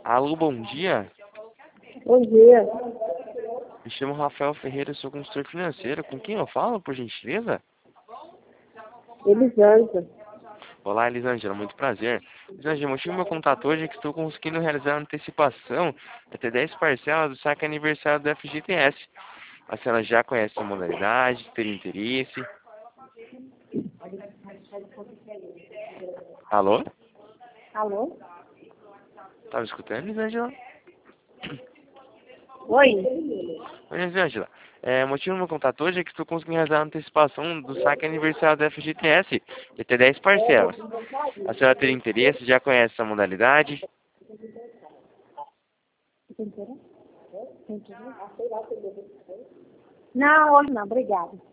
Alô, bom dia. Bom dia. Me chamo Rafael Ferreira, sou consultor financeiro. Com quem eu falo, por gentileza? Elisângela. Olá, Elisângela, muito prazer. Elisângela, o motivo do meu contato hoje é que estou conseguindo realizar a antecipação de até 10 parcelas do saque aniversário do FGTS. A senhora já conhece a modalidade, teria interesse? Alô? Alô? Estava escutando, Elisângela? Oi. Oi, Elisângela. O motivo do meu contato hoje é que estou conseguindo realizar a antecipação do saque aniversário do FGTS de até 10 parcelas. A senhora teria interesse? Já conhece essa modalidade? Não, hoje não, obrigada.